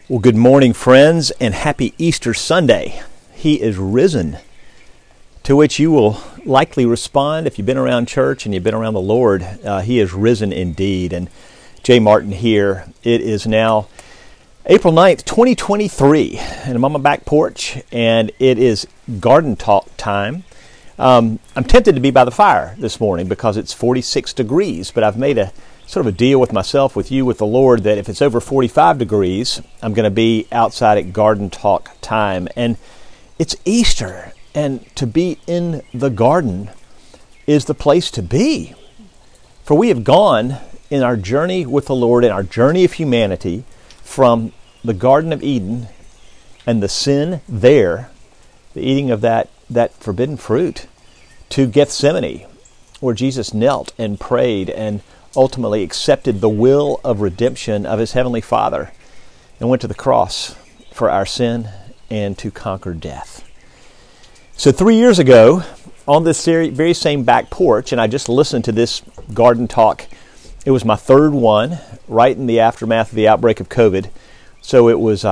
Well, good morning, friends, and happy Easter Sunday. He is risen, to which you will likely respond if you've been around church and you've been around the Lord. He is risen indeed. And Jay Martin here. It is now April 9th, 2023, and I'm on my back porch, and it is garden talk time. I'm tempted to be by the fire this morning because it's 46 degrees, but I've made a sort of a deal with myself, with you, with the Lord, that if it's over 45 degrees, I'm going to be outside at garden talk time. And it's Easter, and to be in the garden is the place to be. For we have gone in our journey with the Lord, in our journey of humanity, from the Garden of Eden and the sin there, the eating of that forbidden fruit, to Gethsemane, where Jesus knelt and prayed and ultimately accepted the will of redemption of his Heavenly Father and went to the cross for our sin and to conquer death. So 3 years ago, on this very same back porch, and I just listened to this garden talk. It was my third one, right in the aftermath of the outbreak of COVID. So it was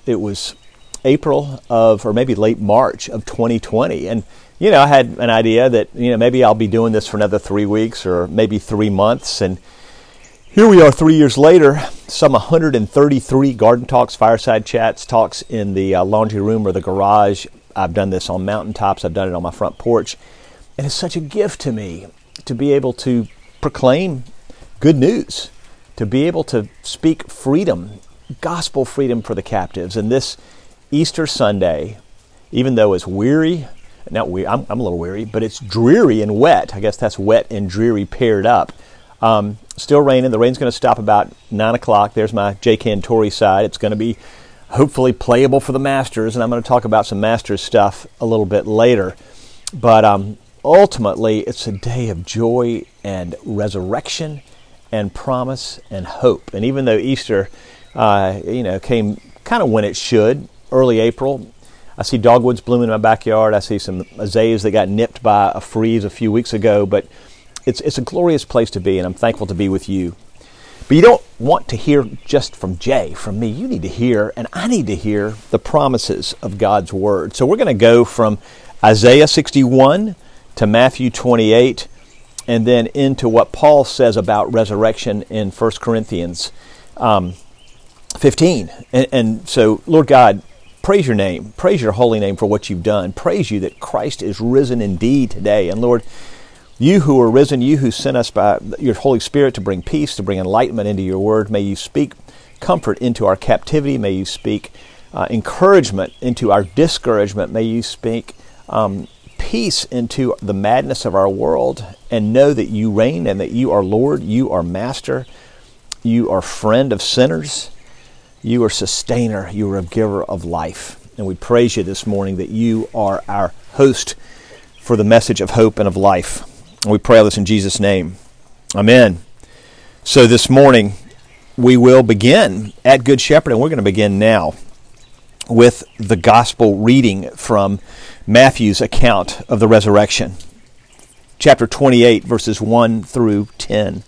April of, or maybe late March of 2020. And I had an idea that, maybe I'll be doing this for another 3 weeks or maybe 3 months. And here we are 3 years later, some 133 garden talks, fireside chats, talks in the laundry room or the garage. I've done this on mountaintops. I've done it on my front porch. And it's such a gift to me to be able to proclaim good news, to be able to speak freedom, gospel freedom for the captives. And this Easter Sunday, even though it's weary, not weary, I'm a little weary, but it's dreary and wet. I guess that's wet and dreary paired up. Still raining. The rain's going to stop about 9 o'clock. There's my J. Cantori side. It's going to be hopefully playable for the Masters, and I'm going to talk about some Masters stuff a little bit later. But ultimately, it's a day of joy and resurrection and promise and hope. And even though Easter, came kind of when it should, early April, I see dogwoods blooming in my backyard. I see some azaleas that got nipped by a freeze a few weeks ago. But it's a glorious place to be, and I'm thankful to be with you. But you don't want to hear just from Jay, from me. You need to hear, and I need to hear, the promises of God's Word. So we're going to go from Isaiah 61 to Matthew 28, and then into what Paul says about resurrection in 1 Corinthians 15. And so, Lord God, praise your name. Praise your holy name for what you've done. Praise you that Christ is risen indeed today. And Lord, you who are risen, you who sent us by your Holy Spirit to bring peace, to bring enlightenment into your word, may you speak comfort into our captivity. May you speak encouragement into our discouragement. May you speak peace into the madness of our world, and know that you reign and that you are Lord, you are Master, you are friend of sinners, you are sustainer, you are a giver of life. And we praise you this morning that you are our host for the message of hope and of life. And we pray all this in Jesus' name. Amen. So this morning we will begin at Good Shepherd, and we're going to begin now with the gospel reading from Matthew's account of the resurrection. Chapter 28, verses 1 through 10.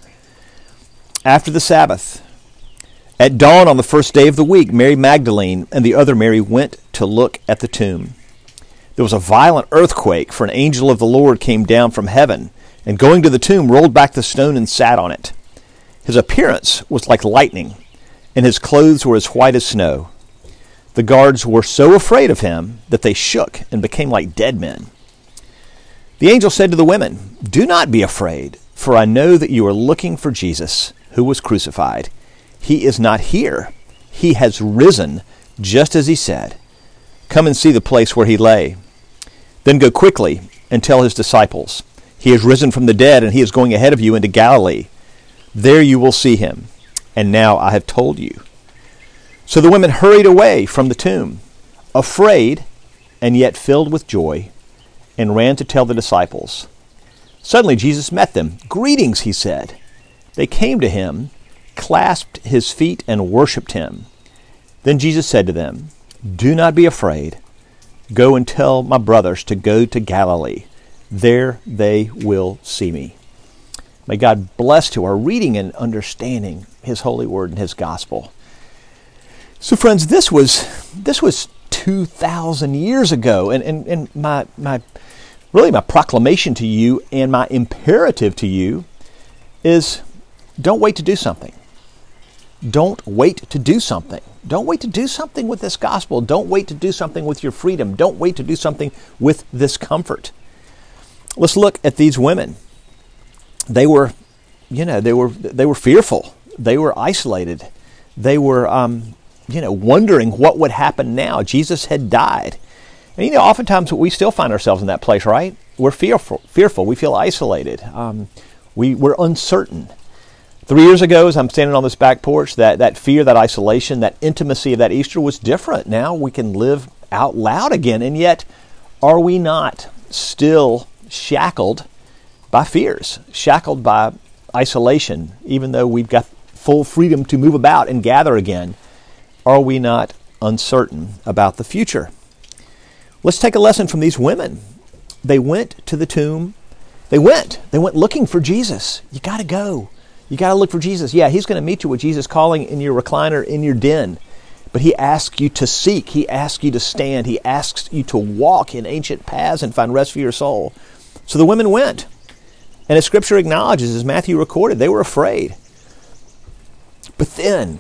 After the Sabbath, at dawn on the first day of the week, Mary Magdalene and the other Mary went to look at the tomb. There was a violent earthquake, for an angel of the Lord came down from heaven, and going to the tomb, rolled back the stone and sat on it. His appearance was like lightning, and his clothes were as white as snow. The guards were so afraid of him that they shook and became like dead men. The angel said to the women, "Do not be afraid, for I know that you are looking for Jesus, who was crucified. He is not here. He has risen, just as he said. Come and see the place where he lay. Then go quickly and tell his disciples, he has risen from the dead, and he is going ahead of you into Galilee. There you will see him. And now I have told you." So the women hurried away from the tomb, afraid and yet filled with joy, and ran to tell the disciples. Suddenly Jesus met them. "Greetings," he said. They came to him, clasped his feet, and worshipped him. Then Jesus said to them, "Do not be afraid. Go and tell my brothers to go to Galilee. There they will see me." May God bless to our reading and understanding his holy word and his gospel. So friends, this was 2,000 years ago, and my proclamation to you and my imperative to you is don't wait to do something. Don't wait to do something. Don't wait to do something with this gospel. Don't wait to do something with your freedom. Don't wait to do something with this comfort. Let's look at these women. They were fearful. They were isolated. They were, wondering what would happen now. Jesus had died. And, oftentimes we still find ourselves in that place, right? We're fearful. We feel isolated. We're uncertain. 3 years ago, as I'm standing on this back porch, that fear, that isolation, that intimacy of that Easter was different. Now we can live out loud again. And yet, are we not still shackled by fears, shackled by isolation, even though we've got full freedom to move about and gather again? Are we not uncertain about the future? Let's take a lesson from these women. They went to the tomb. They went looking for Jesus. You got to go. You got to look for Jesus. Yeah, he's going to meet you with Jesus calling in your recliner, in your den. But he asks you to seek. He asks you to stand. He asks you to walk in ancient paths and find rest for your soul. So the women went. And as Scripture acknowledges, as Matthew recorded, they were afraid. But then,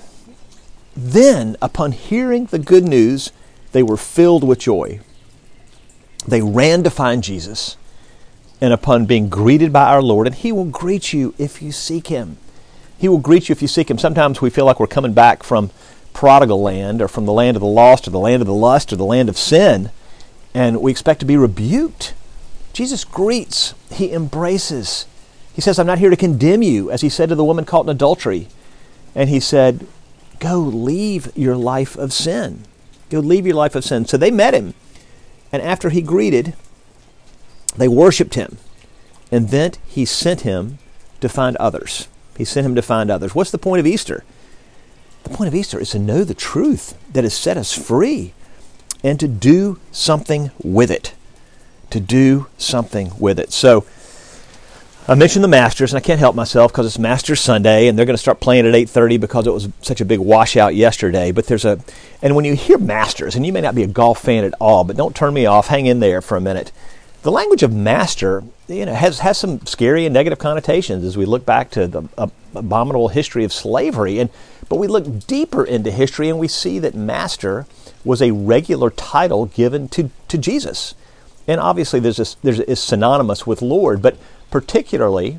upon hearing the good news, they were filled with joy. They ran to find Jesus. And upon being greeted by our Lord, and he will greet you if you seek him. He will greet you if you seek him. Sometimes we feel like we're coming back from prodigal land, or from the land of the lost, or the land of the lust, or the land of sin, and we expect to be rebuked. Jesus greets. He embraces. He says, I'm not here to condemn you, as he said to the woman caught in adultery. And he said, go leave your life of sin. Go leave your life of sin. So they met him. And after he greeted, they worshiped him. And then he sent him to find others. He sent him to find others. What's the point of Easter? The point of Easter is to know the truth that has set us free and to do something with it. To do something with it. So, I mentioned the Masters, and I can't help myself because it's Masters Sunday, and they're going to start playing at 8:30 because it was such a big washout yesterday. But and when you hear Masters, and you may not be a golf fan at all, but don't turn me off, hang in there for a minute. The language of master, has some scary and negative connotations as we look back to the abominable history of slavery. But we look deeper into history, and we see that master was a regular title given to Jesus. And obviously, it's synonymous with Lord, but particularly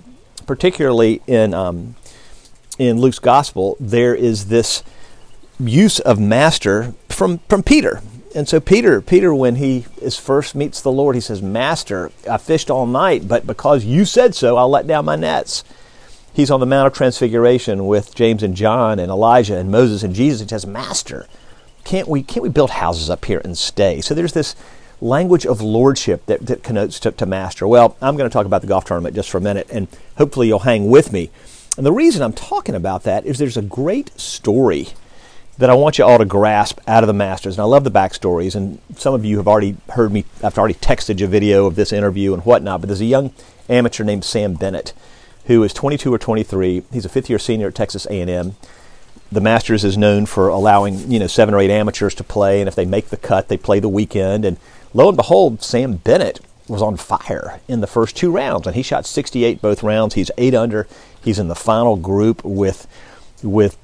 in Luke's gospel, there is this use of master from Peter. And so Peter, when he first meets the Lord, he says, Master, I fished all night, but because you said so, I'll let down my nets. He's on the Mount of Transfiguration with James and John and Elijah and Moses and Jesus. He says, Master, can't we build houses up here and stay? So there's this language of lordship that connotes to master. Well, I'm going to talk about the golf tournament just for a minute, and hopefully you'll hang with me. And the reason I'm talking about that is there's a great story that I want you all to grasp out of the Masters. And I love the backstories, and some of you have already heard me. I've already texted you a video of this interview and whatnot, but there's a young amateur named Sam Bennett who is 22 or 23. He's a fifth-year senior at Texas A&M. The Masters is known for allowing 7 or 8 amateurs to play, and if they make the cut, they play the weekend. And lo and behold, Sam Bennett was on fire in the first 2 rounds, and he shot 68 both rounds. He's 8 under. He's in the final group with Brooks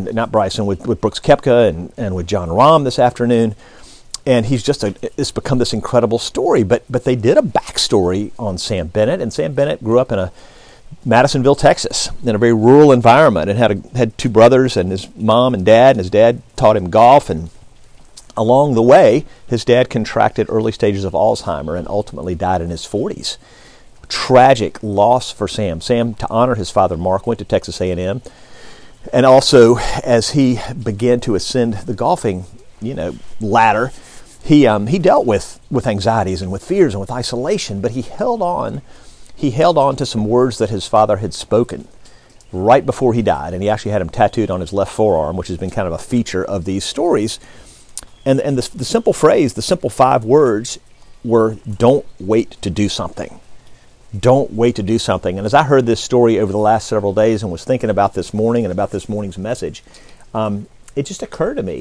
Koepka and with John Rahm this afternoon. And he's it's become this incredible story. But they did a backstory on Sam Bennett, and Sam Bennett grew up in Madisonville, Texas, in a very rural environment, and had 2 brothers and his mom and his dad taught him golf. And along the way, his dad contracted early stages of Alzheimer and ultimately died in his 40s. Tragic loss for Sam. Sam, to honor his father Mark, went to Texas A&M. And also, as he began to ascend the golfing, ladder, he dealt with anxieties and with fears and with isolation. But he held on to some words that his father had spoken right before he died, and he actually had them tattooed on his left forearm, which has been kind of a feature of these stories. And the simple phrase, the simple 5 words, were "Don't wait to do something." Don't wait to do something. And as I heard this story over the last several days and was thinking about this morning and about this morning's message, it just occurred to me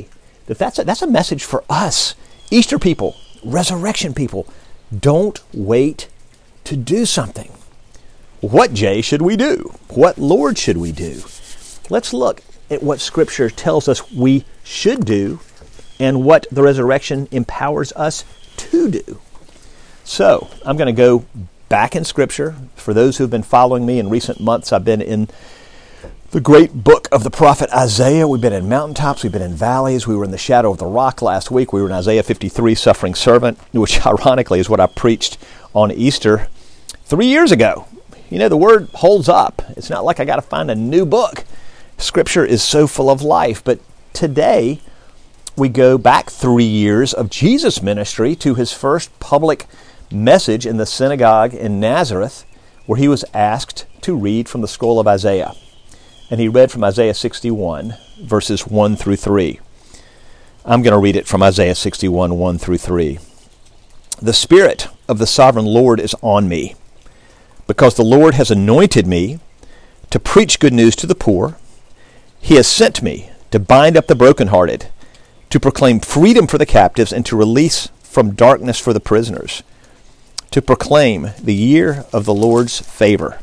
that's a message for us, Easter people, resurrection people. Don't wait to do something. What, Jay, should we do? What, Lord, should we do? Let's look at what Scripture tells us we should do and what the resurrection empowers us to do. So, I'm going to go back in Scripture. For those who have been following me in recent months, I've been in the great book of the prophet Isaiah. We've been in mountaintops, we've been in valleys, we were in the shadow of the rock last week. We were in Isaiah 53, Suffering Servant, which ironically is what I preached on Easter 3 years ago. You know, the Word holds up. It's not like I got to find a new book. Scripture is so full of life. But today, we go back 3 years of Jesus' ministry to his first public message in the synagogue in Nazareth, where he was asked to read from the scroll of Isaiah. And he read from Isaiah 61, verses 1 through 3. I'm going to read it from Isaiah 61, 1 through 3. The Spirit of the Sovereign Lord is on me, because the Lord has anointed me to preach good news to the poor. He has sent me to bind up the brokenhearted, to proclaim freedom for the captives, and to release from darkness for the prisoners, to proclaim the year of the Lord's favor.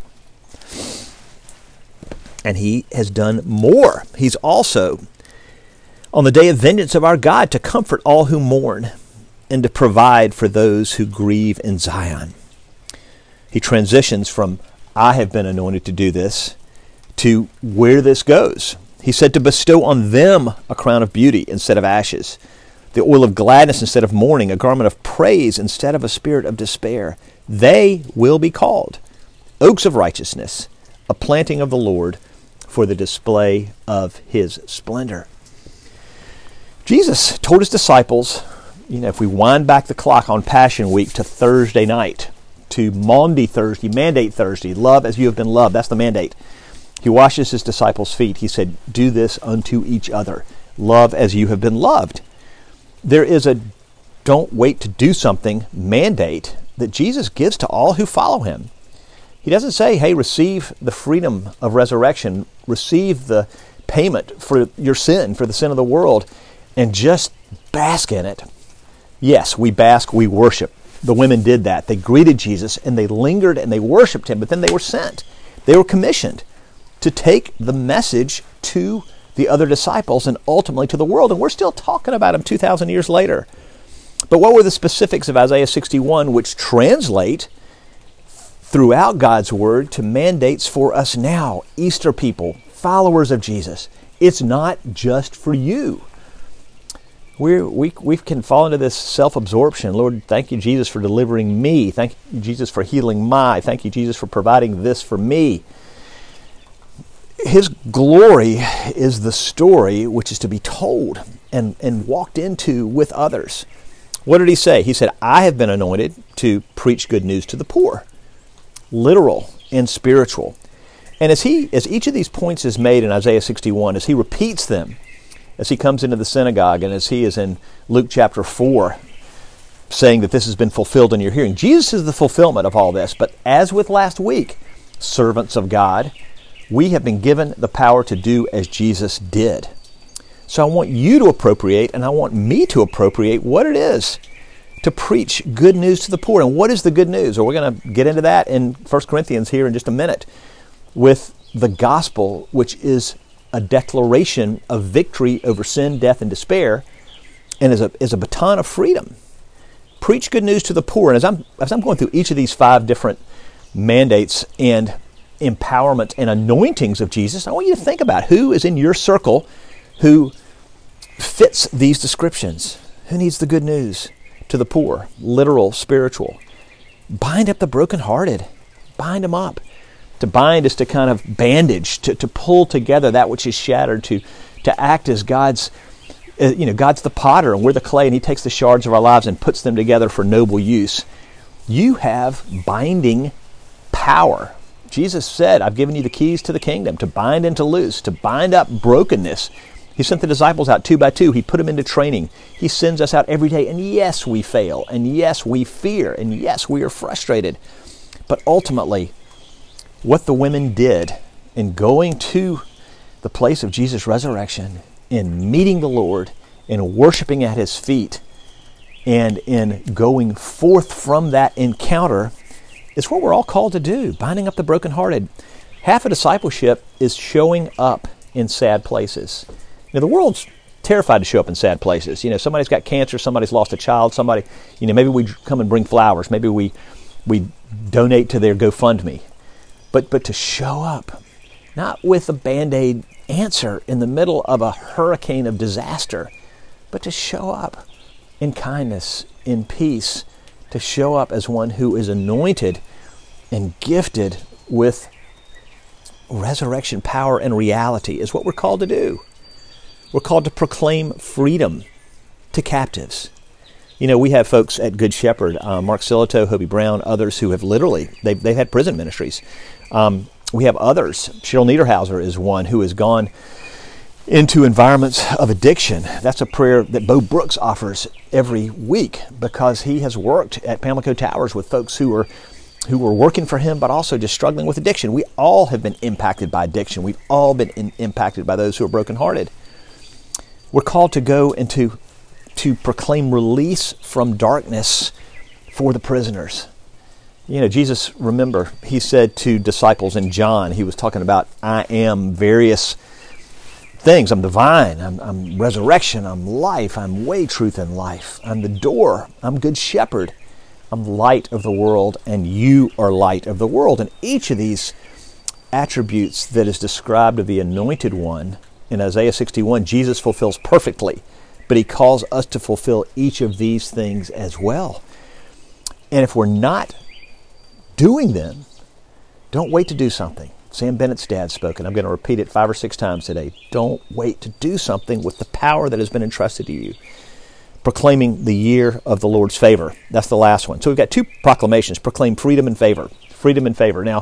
And he has done more. He's also, on the day of vengeance of our God, to comfort all who mourn and to provide for those who grieve in Zion. He transitions from, I have been anointed to do this, to where this goes. He said to bestow on them a crown of beauty instead of ashes, the oil of gladness instead of mourning, a garment of praise instead of a spirit of despair. They will be called oaks of righteousness, a planting of the Lord, for the display of his splendor. Jesus told his disciples, if we wind back the clock on Passion Week to Thursday night, to Maundy Thursday, Mandate Thursday, love as you have been loved, that's the mandate. He washes his disciples' feet. He said, do this unto each other. Love as you have been loved. There is a don't wait to do something mandate that Jesus gives to all who follow him. He doesn't say, hey, receive the freedom of resurrection, receive the payment for your sin, for the sin of the world, and just bask in it. Yes, we bask, we worship. The women did that. They greeted Jesus, and they lingered, and they worshiped him, but then they were sent. They were commissioned to take the message to the other disciples and ultimately to the world, and we're still talking about him 2,000 years later. But what were the specifics of Isaiah 61, which translate throughout God's Word to mandates for us now, Easter people, followers of Jesus? It's not just for you. We can fall into this self-absorption. Lord, thank you, Jesus, for delivering me. Thank you, Jesus, for healing thank you, Jesus, for providing this for me. His glory is the story which is to be told and walked into with others. What did he say? He said, I have been anointed to preach good news to the poor. Literal and spiritual. And as each of these points is made in Isaiah 61, as he repeats them, as he comes into the synagogue, and as he is in Luke chapter 4, saying that this has been fulfilled in your hearing, Jesus is the fulfillment of all this. But as with last week, servants of God, we have been given the power to do as Jesus did. So I want you to appropriate, and I want me to appropriate what it is to preach good news to the poor. And what is the good news? We're going to get into that in 1 Corinthians here in just a minute with the gospel, which is a declaration of victory over sin, death, and despair, and is a baton of freedom. Preach good news to the poor. And as I'm going through each of these 5 different mandates and empowerment and anointings of Jesus, I want you to think about who is in your circle who fits these descriptions. Who needs the good news to the poor? Literal, spiritual. Bind up the brokenhearted. Bind them up. To bind is to kind of bandage, to pull together that which is shattered, to act as God's the potter and we're the clay, and he takes the shards of our lives and puts them together for noble use. You have binding power. Jesus said, I've given you the keys to the kingdom, to bind and to loose, to bind up brokenness. He sent the disciples out 2 by 2. He put them into training. He sends us out every day. And yes, we fail. And yes, we fear. And yes, we are frustrated. But ultimately, what the women did in going to the place of Jesus' resurrection, in meeting the Lord, in worshiping at his feet, and in going forth from that encounter is what we're all called to do, binding up the brokenhearted. Half of discipleship is showing up in sad places. Now, the world's terrified to show up in sad places. Somebody's got cancer, somebody's lost a child, somebody, maybe we come and bring flowers, maybe we donate to their GoFundMe. But to show up, not with a Band-Aid answer in the middle of a hurricane of disaster, but to show up in kindness, in peace, to show up as one who is anointed and gifted with resurrection power and reality is what we're called to do. We're called to proclaim freedom to captives. We have folks at Good Shepherd, Mark Silito, Hobie Brown, others who have literally, they've had prison ministries. We have others. Cheryl Niederhauser is one who has gone into environments of addiction. That's a prayer that Bo Brooks offers every week because he has worked at Pamlico Towers with folks who were working for him, but also just struggling with addiction. We all have been impacted by addiction. We've all been impacted by those who are brokenhearted. We're called to go and to proclaim release from darkness for the prisoners. Jesus, remember, he said to disciples in John, he was talking about, I am various things. I'm the vine, I'm resurrection, I'm life, I'm way, truth, and life. I'm the door, I'm good shepherd, I'm light of the world, and you are light of the world. And each of these attributes that is described of the anointed one in Isaiah 61, Jesus fulfills perfectly, but he calls us to fulfill each of these things as well. And if we're not doing them, don't wait to do something. Sam Bennett's dad spoke, and I'm going to repeat it 5 or 6 times today. Don't wait to do something with the power that has been entrusted to you. Proclaiming the year of the Lord's favor. That's the last one. So we've got 2 proclamations. Proclaim freedom and favor. Freedom and favor. Now,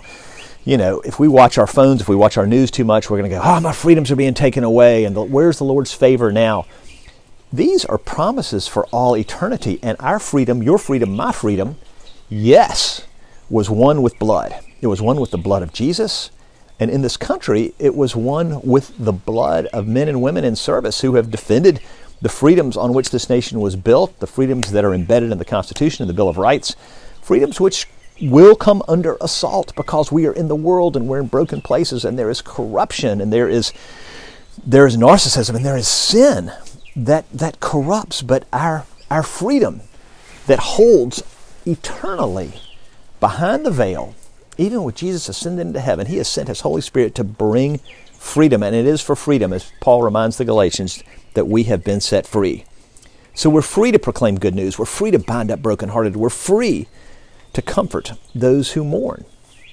if we watch our phones, if we watch our news too much, we're going to go, my freedoms are being taken away, and where's the Lord's favor now? These are promises for all eternity, and our freedom, your freedom, my freedom, yes, was won with blood. It was won with the blood of Jesus. And in this country, it was won with the blood of men and women in service who have defended the freedoms on which this nation was built, the freedoms that are embedded in the Constitution and the Bill of Rights, freedoms which will come under assault because we are in the world and we're in broken places and there is corruption and there is narcissism and there is sin that corrupts. But our freedom that holds eternally behind the veil, even with Jesus ascended into heaven, he has sent his Holy Spirit to bring freedom. And it is for freedom, as Paul reminds the Galatians, that we have been set free. So we're free to proclaim good news. We're free to bind up brokenhearted. We're free to comfort those who mourn.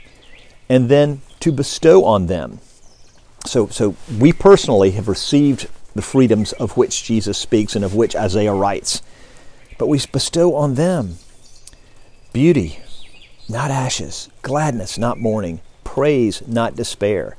And then to bestow on them. So we personally have received the freedoms of which Jesus speaks and of which Isaiah writes. But we bestow on them beauty, not ashes, gladness, not mourning, praise, not despair.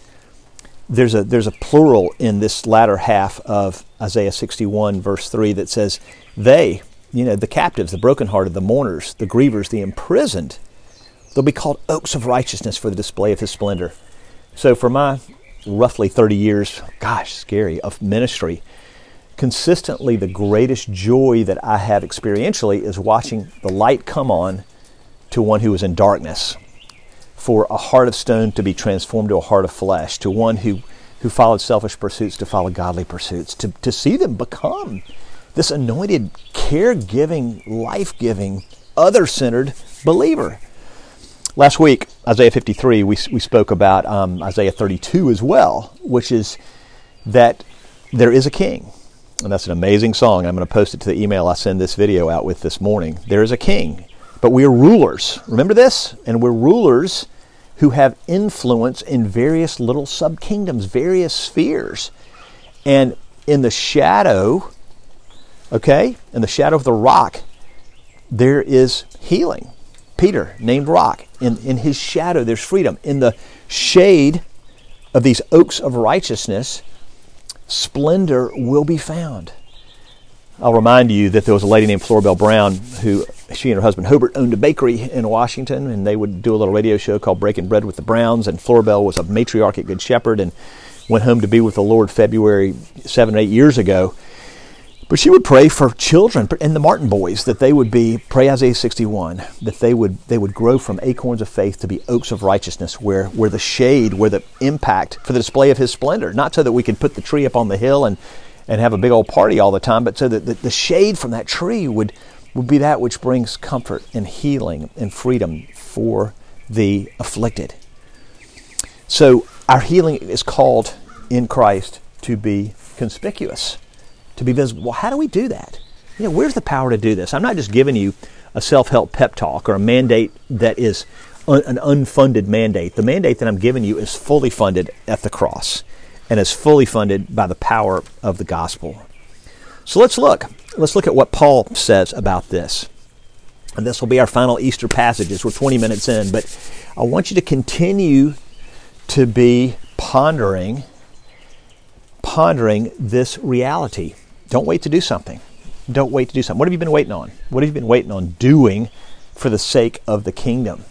There's a plural in this latter half of Isaiah 61, verse 3, that says, they, the captives, the brokenhearted, the mourners, the grievers, the imprisoned, they'll be called oaks of righteousness for the display of his splendor. So for my roughly 30 years, scary, of ministry, consistently the greatest joy that I have experientially is watching the light come on to one who is in darkness, for a heart of stone to be transformed to a heart of flesh, to one who followed selfish pursuits to follow godly pursuits, to see them become this anointed, caregiving, life-giving, other-centered believer. Last week, Isaiah 53, we spoke about Isaiah 32 as well, which is that there is a king. And that's an amazing song. I'm going to post it to the email I send this video out with this morning. There is a king, but we are rulers. Remember this? And we're rulers who have influence in various little sub-kingdoms, various spheres. And in the shadow, in the shadow of the rock, there is healing. Peter, named Rock, in his shadow there's freedom. In the shade of these oaks of righteousness, splendor will be found. I'll remind you that there was a lady named Floribel Brown who, she and her husband Hobart owned a bakery in Washington, and they would do a little radio show called Breaking Bread with the Browns, and Floribel was a matriarch at Good Shepherd and went home to be with the Lord February 7 or 8 years ago. But she would pray for children and the Martin boys that they would pray Isaiah 61, that they would grow from acorns of faith to be oaks of righteousness, where the shade, where the impact for the display of his splendor, not so that we could put the tree up on the hill and have a big old party all the time, but so that the shade from that tree would be that which brings comfort and healing and freedom for the afflicted. So our healing is called in Christ to be conspicuous, to be visible. Well, how do we do that? Where's the power to do this? I'm not just giving you a self-help pep talk or a mandate that is an unfunded mandate. The mandate that I'm giving you is fully funded at the cross and is fully funded by the power of the gospel. So let's look at what Paul says about this. And this will be our final Easter passages. We're 20 minutes in, but I want you to continue to be pondering this reality. Don't wait to do something. Don't wait to do something. What have you been waiting on? What have you been waiting on doing for the sake of the kingdom?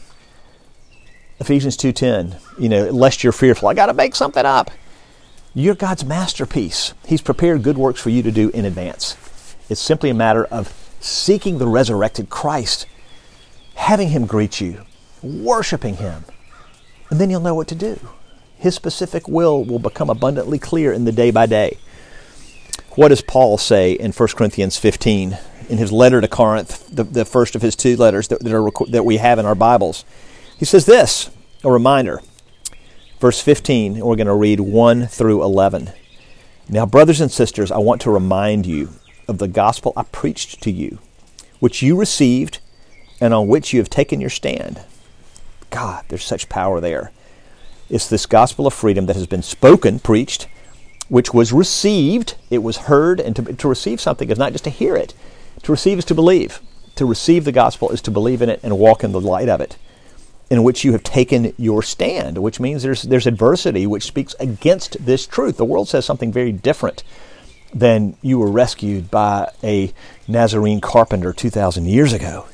Ephesians 2:10, lest you're fearful. I got to make something up. You're God's masterpiece. He's prepared good works for you to do in advance. It's simply a matter of seeking the resurrected Christ, having Him greet you, worshiping Him, and then you'll know what to do. His specific will become abundantly clear in the day by day. What does Paul say in 1 Corinthians 15, in his letter to Corinth, the first of his two letters that we have in our Bibles? He says this, a reminder. Verse 15, we're going to read 1 through 11. Now, brothers and sisters, I want to remind you of the gospel I preached to you, which you received and on which you have taken your stand. God, there's such power there. It's this gospel of freedom that has been spoken, preached, which was received. It was heard, and to receive something is not just to hear it. To receive is to believe. To receive the gospel is to believe in it and walk in the light of it, in which you have taken your stand, which means there's adversity which speaks against this truth. The world says something very different than you were rescued by a Nazarene carpenter 2,000 years ago.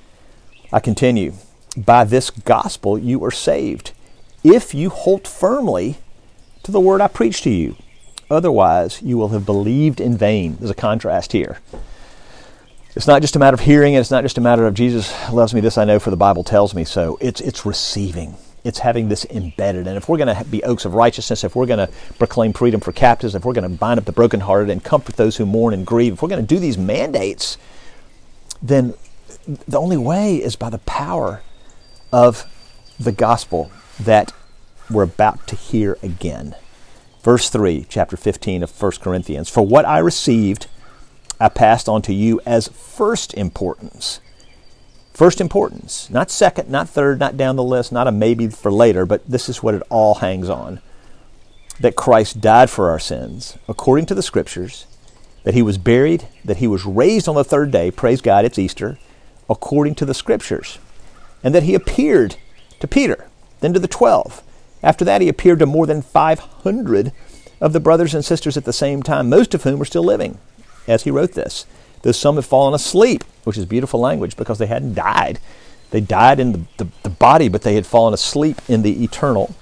I continue. By this gospel you are saved, if you hold firmly to the word I preached to you. Otherwise, you will have believed in vain. There's a contrast here. It's not just a matter of hearing it. It's not just a matter of Jesus loves me, this I know, for the Bible tells me so. It's receiving. It's having this embedded. And if we're going to be oaks of righteousness, if we're going to proclaim freedom for captives, if we're going to bind up the brokenhearted and comfort those who mourn and grieve, if we're going to do these mandates, then the only way is by the power of the gospel that we're about to hear again. Verse 3, chapter 15 of 1 Corinthians. For what I received, I passed on to you as first importance. First importance, not second, not third, not down the list, not a maybe for later, but this is what it all hangs on. That Christ died for our sins, according to the Scriptures, that He was buried, that He was raised on the third day, praise God, it's Easter, according to the Scriptures, and that He appeared to Peter, then to the 12. After that, He appeared to more than 500 of the brothers and sisters at the same time, most of whom are still living, as He wrote this. Though some have fallen asleep, which is beautiful language because they hadn't died. They died in the body, but they had fallen asleep in the eternal.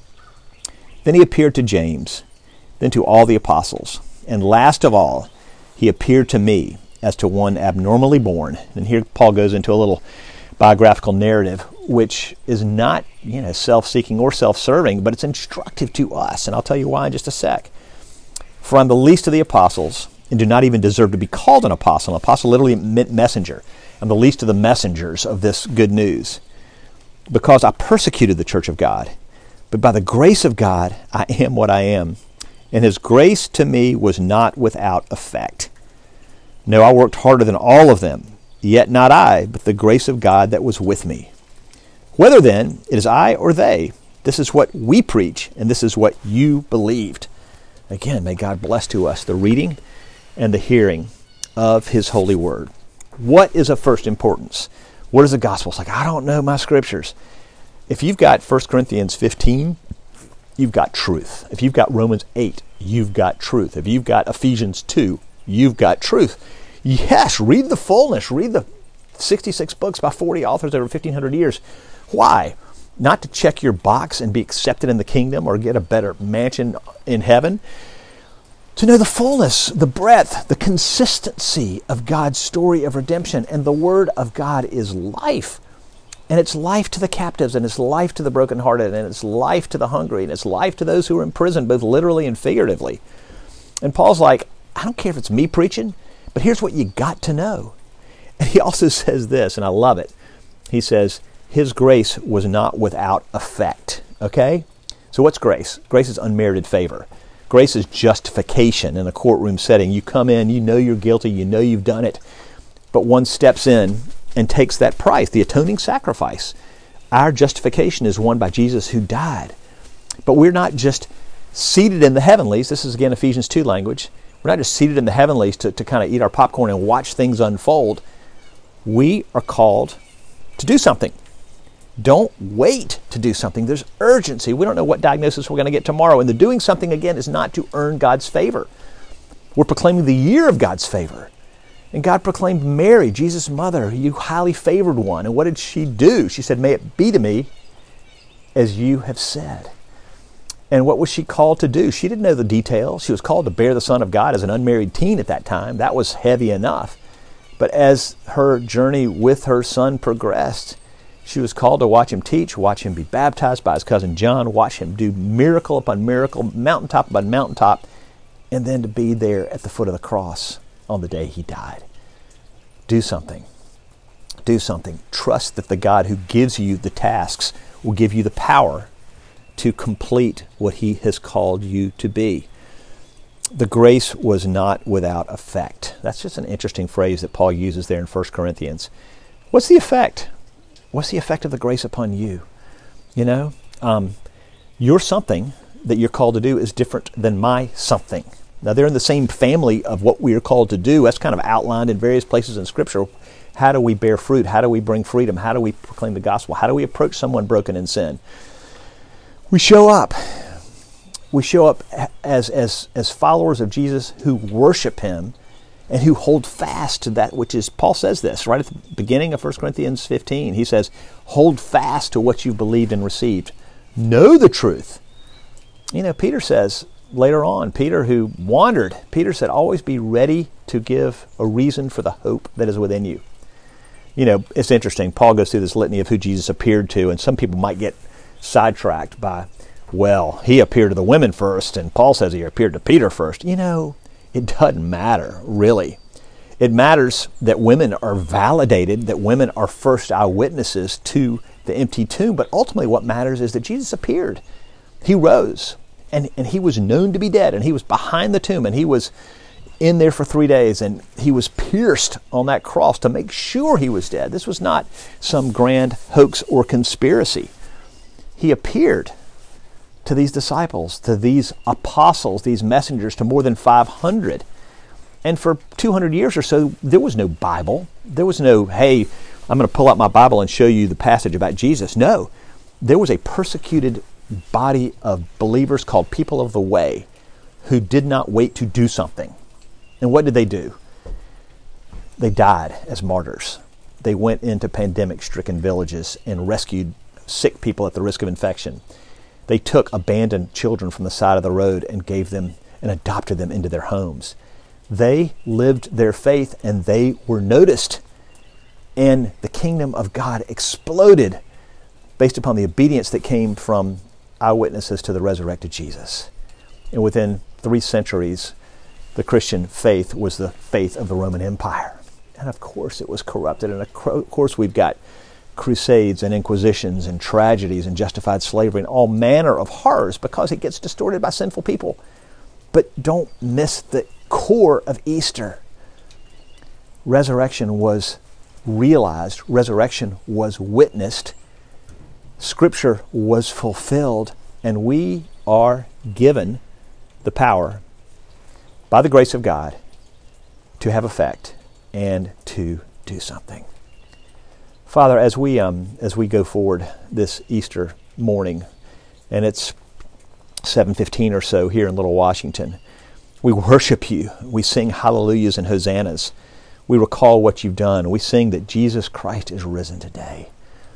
Then He appeared to James, then to all the apostles. And last of all, He appeared to me as to one abnormally born. And here Paul goes into a little biographical narrative, which is not, self-seeking or self-serving, but it's instructive to us. And I'll tell you why in just a sec. For I'm the least of the apostles, and do not even deserve to be called an apostle. An apostle literally meant messenger. I'm the least of the messengers of this good news, because I persecuted the church of God. But by the grace of God, I am what I am. And His grace to me was not without effect. No, I worked harder than all of them, yet not I, but the grace of God that was with me. Whether then it is I or they, this is what we preach, and this is what you believed. Again, may God bless to us the reading and the hearing of His holy word. What is of first importance? What is the gospel? It's like, I don't know my scriptures. If you've got 1 Corinthians 15, you've got truth. If you've got Romans 8, you've got truth. If you've got Ephesians 2, you've got truth. Yes, read the fullness. Read the 66 books by 40 authors over 1,500 years. Why? Not to check your box and be accepted in the kingdom or get a better mansion in heaven. To know the fullness, the breadth, the consistency of God's story of redemption. And the Word of God is life. And it's life to the captives, and it's life to the brokenhearted, and it's life to the hungry, and it's life to those who are in prison, both literally and figuratively. And Paul's like, I don't care if it's me preaching, but here's what you got to know. And he also says this, and I love it. He says, his grace was not without effect. Okay? So what's grace? Grace is unmerited favor. Grace is justification in a courtroom setting. You come in, you know you're guilty, you know you've done it, but one steps in and takes that price, the atoning sacrifice. Our justification is won by Jesus who died. But we're not just seated in the heavenlies. This is, again, Ephesians 2 language. We're not just seated in the heavenlies to kind of eat our popcorn and watch things unfold. We are called to do something. Don't wait to do something. There's urgency. We don't know what diagnosis we're going to get tomorrow. And the doing something, again, is not to earn God's favor. We're proclaiming the year of God's favor. And God proclaimed Mary, Jesus' mother, you highly favored one. And what did she do? She said, may it be to me as you have said. And what was she called to do? She didn't know the details. She was called to bear the Son of God as an unmarried teen at that time. That was heavy enough. But as her journey with her son progressed, she was called to watch him teach, watch him be baptized by his cousin John, watch him do miracle upon miracle, mountaintop upon mountaintop, and then to be there at the foot of the cross on the day he died. Do something. Do something. Trust that the God who gives you the tasks will give you the power to complete what he has called you to be. The grace was not without effect. That's just an interesting phrase that Paul uses there in 1 Corinthians. What's the effect? What's the effect of the grace upon you? You know, your something that you're called to do is different than my something. Now, they're in the same family of what we are called to do. That's kind of outlined in various places in Scripture. How do we bear fruit? How do we bring freedom? How do we proclaim the gospel? How do we approach someone broken in sin? We show up. We show up as followers of Jesus who worship him and who hold fast to that which is, Paul says this right at the beginning of 1 Corinthians 15. He says, hold fast to what you've believed and received. Know the truth. You know, Peter says later on, Peter who wandered, Peter said, always be ready to give a reason for the hope that is within you. You know, it's interesting. Paul goes through this litany of who Jesus appeared to, and some people might get sidetracked by, well, he appeared to the women first, and Paul says he appeared to Peter first. You know, it doesn't matter, really. It matters that women are validated, that women are first eyewitnesses to the empty tomb, but ultimately what matters is that Jesus appeared. He rose, and he was known to be dead, and he was behind the tomb, and he was in there for 3 days, and he was pierced on that cross to make sure he was dead. This was not some grand hoax or conspiracy. He appeared to these disciples, to these apostles, these messengers, to more than 500. And for 200 years or so, there was no Bible. There was no, hey, I'm going to pull out my Bible and show you the passage about Jesus. No, there was a persecuted body of believers called people of the way who did not wait to do something. And what did they do? They died as martyrs. They went into pandemic-stricken villages and rescued sick people at the risk of infection. They took abandoned children from the side of the road and gave them and adopted them into their homes. They lived their faith and they were noticed. And the kingdom of God exploded based upon the obedience that came from eyewitnesses to the resurrected Jesus. And within 3 centuries, the Christian faith was the faith of the Roman Empire. And of course it was corrupted. And of course we've got crusades and inquisitions and tragedies and justified slavery and all manner of horrors because it gets distorted by sinful people. But don't miss the core of Easter. Resurrection was realized. Resurrection was witnessed. Scripture was fulfilled. And we are given the power by the grace of God to have effect and to do something. Father, as we go forward this Easter morning, and it's 7:15 or so here in Little Washington, we worship you. We sing hallelujahs and hosannas. We recall what you've done. We sing that Jesus Christ is risen today.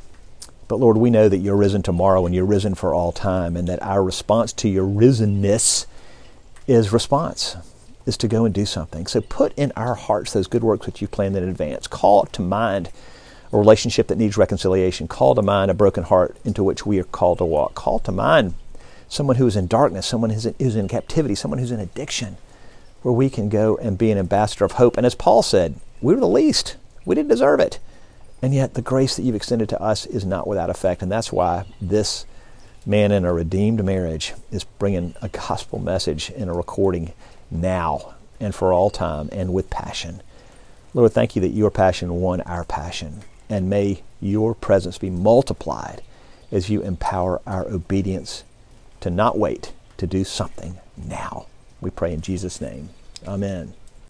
But Lord, we know that you're risen tomorrow and you're risen for all time, and that our response to your risenness is response, is to go and do something. So put in our hearts those good works which you planned in advance. Call to mind a relationship that needs reconciliation. Call to mind a broken heart into which we are called to walk. Call to mind someone who is in darkness, someone who's in captivity, someone who's in addiction, where we can go and be an ambassador of hope. And as Paul said, we were the least. We didn't deserve it. And yet the grace that you've extended to us is not without effect. And that's why this man in a redeemed marriage is bringing a gospel message in a recording now and for all time and with passion. Lord, thank you that your passion won our passion. And may your presence be multiplied as you empower our obedience to not wait, to do something now. We pray in Jesus' name. Amen.